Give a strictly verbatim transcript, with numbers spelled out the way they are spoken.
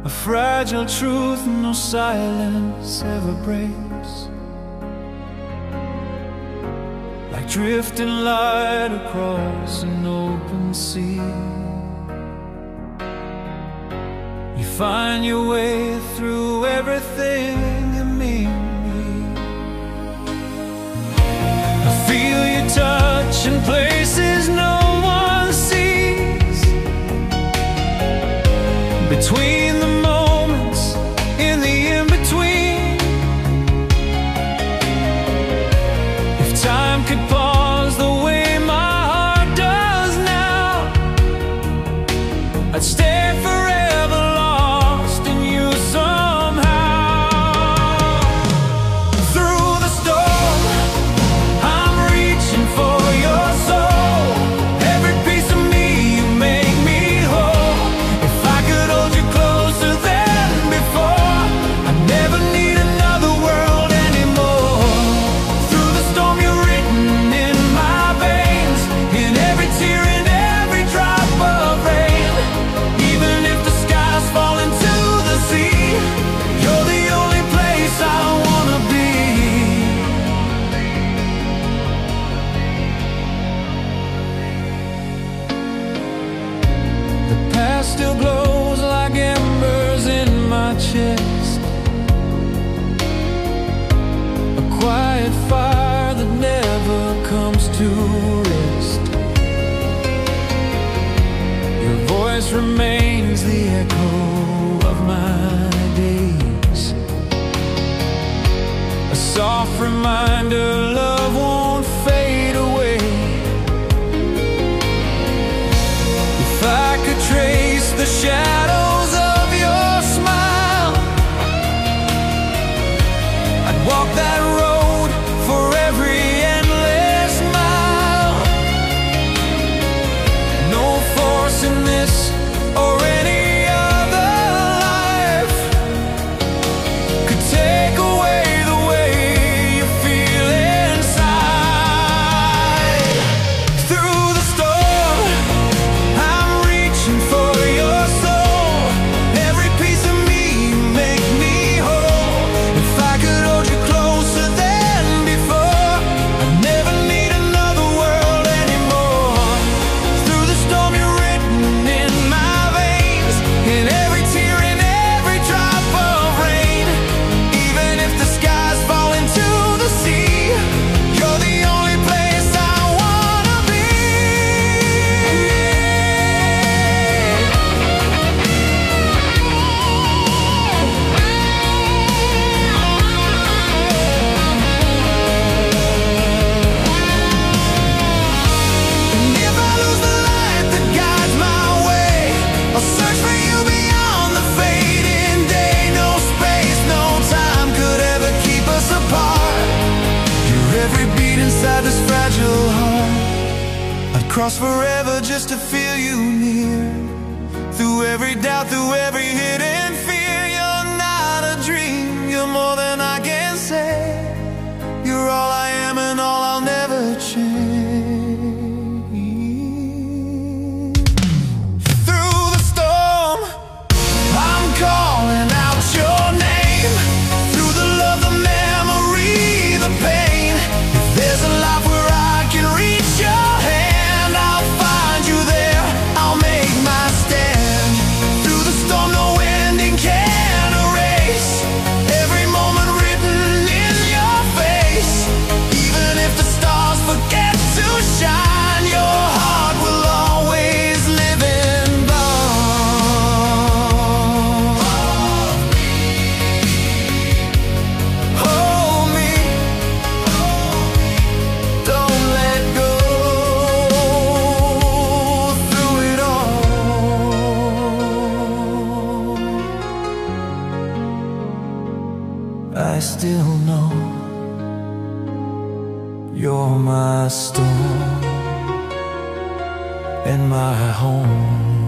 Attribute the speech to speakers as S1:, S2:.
S1: a fragile truth no silence ever breaks. Like drifting light across an open sea, you find your way through everything in me. I feel your touch in places no one sees, between the moments, in the in-between. If time could pause the way my heart does now, I'd stay forever lost in you somehow. Through the storm, I'm reaching for your soul. Every piece of me, you make me whole. If I could hold you closer than before, I'd never need another world anymore. Through the storm, you're written in my veins, in every tear, in every drop of rain. Even if the skies fall into the sea, you're the only place I wanna be. The past still glows like embers in my chest, a quiet fire that never comes to rest. Your voice remains the echo of my days, a soft reminder love won't fade away. If I could trace the shadows of your smile, I'd walk that road for every endless mile. No force in this or any other life could take away the way you feel inside. Through the storm, I'm reaching for your soul. Every piece of me, you make me whole. If I could hold you closer than before, I'd never need another world anymore. Through the storm, you're written in my veins, in every tear, in every drop of rain. Even if the skies fall into the sea, you're the only place I wanna be. And if I lose the light that guides my way, I'll search for you beyond the fading day. No space, no time could ever keep us apart. You're every beat inside this fragile heart. I'd cross forever just to feel you near. Through every doubt, through every hidden fear, you're not a dream, you're more than I can say. You're all I am and all I'll never change. Through the storm, I'm calling out your name. Through the love, the memory, the pain. If there's a life where I can reach your hand, I'll find you there, I'll make my stand. Through the storm, no ending can erase every moment written in your face. Even if the stars forget to shine, your heart will always live in bones. Hold me, don't let go. Through it all, I still know you're my storm and my home.